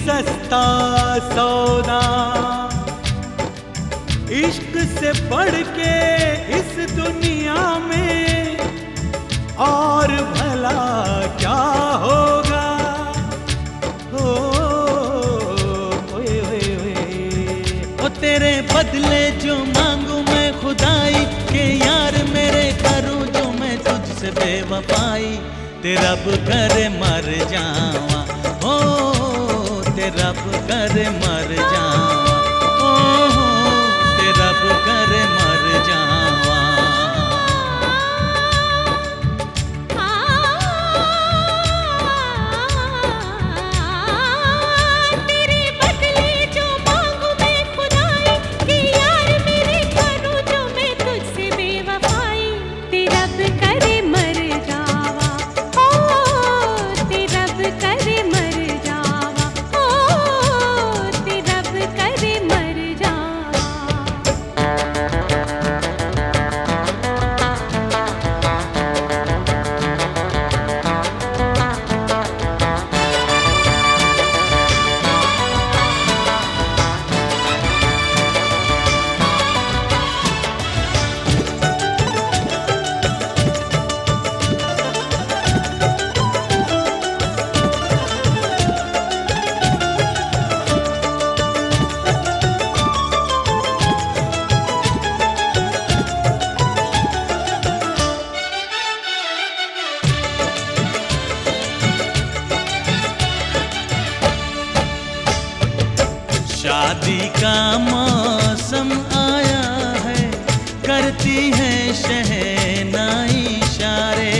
सस्ता सौदा, इश्क से बढ़ के इस दुनिया में और भला क्या होगा। हो ओ तेरे बदले जो मांगू मैं खुदाई के यार मेरे करूं जो मैं तुझसे बेवफाई, तेरा रब करे मर जावा, ओ तेरा रब करे मर जावा, ओ तेरा रब करे मर जावा। तेरे बदले जो मांगू मैं खुदाई कि यार मेरे करूं जो मैं तुझसे बेवफाई, तेरा रब करे मर जावा, ओ तेरा रब करे मर जावा, ओ तेरा रब करे मर जावा। शादी का मौसम आया है, करती है शहनाई इशारे।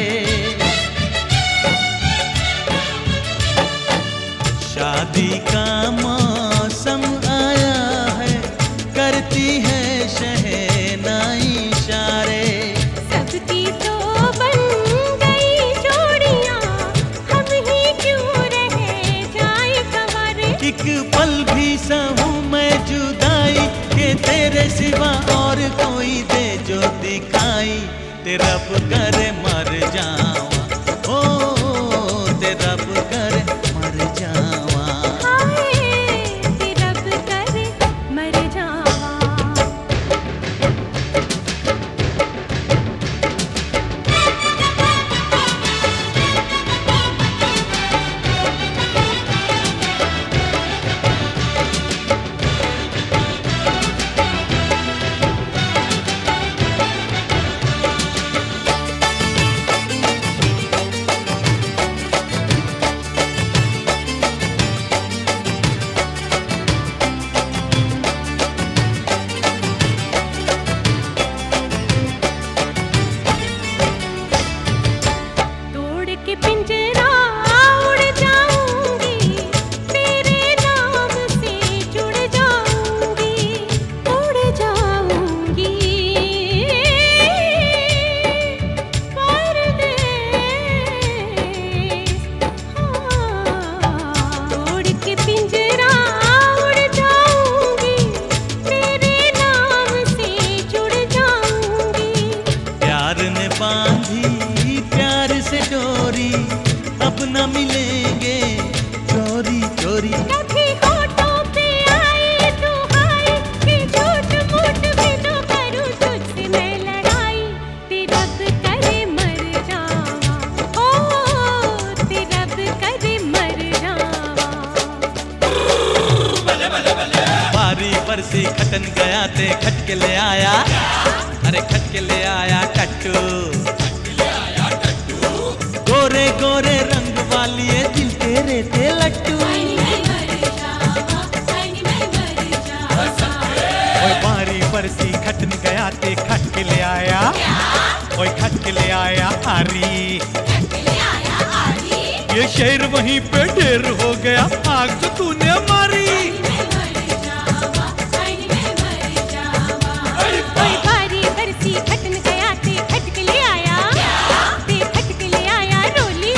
शादी का मौसम आया है, करती है शहनाई इशारे। सबकी तो बन गई जोड़ियां, हम ही क्यों रह जाए कंवारे। एक पल भी सहूं मैं जुदाई के तेरे सिवा और कोई दे जो दिखाई, तेरा रब करे मर जावा, ओ तेरा रब करे मर जावा। हाय तेरा रब करे मर जावा। तोड़ के पिंजरा उड़ जाऊंगी, तेरे नाम से जुड़ जाऊंगी, उड़ जाऊंगी परदेस। तोड़ के पिंजरा उड़ जाऊंगी, तेरे नाम से जुड़ जाऊंगी। प्यार ने बांधी प्यार से डोरी, अब न मिलेंगे चोरी चोरी। कभी होठों पे आए तो हाय कि झूठ मूठ भी तो करूं तुझसे मैं लड़ाई, तेरा रब करे मर जावा, ओ तेरा रब करे मर जावा। बारी बरसी खटन गया ते खट के ले आया, अरे खट के ले आया कट्टू। गोरे गोरे रंग वाली है दिल तेरे थे लट्टू। ओए बारी बरसी खटन गया ते खट के ले आया, ओए खट के ले आया आरी। ये शेर वहीं पे ढेर हो गया, आग जो तूने मारी। कोई बारी बरसी खटन गया ते खट के ले आया, ते खट के ले आया रोली।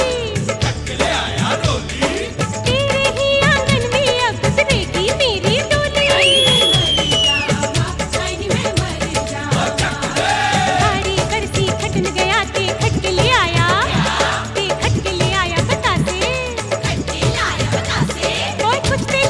तेरे ही आंगन में अब गुजरेगी मेरी डोली। बारी बरसी खटन गया ते खट के ले आया, ते खट के ले आया बतासे। ओए कुछ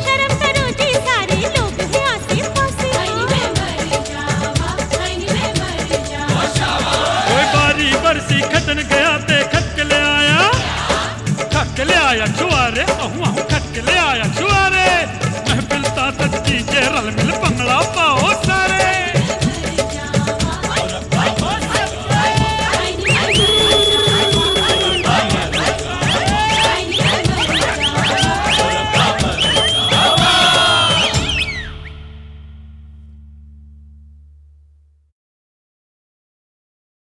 आया छुआरे, अहूं अहूं खट के ले आया छुआरे। महफिल ता सजदी जे रल मिल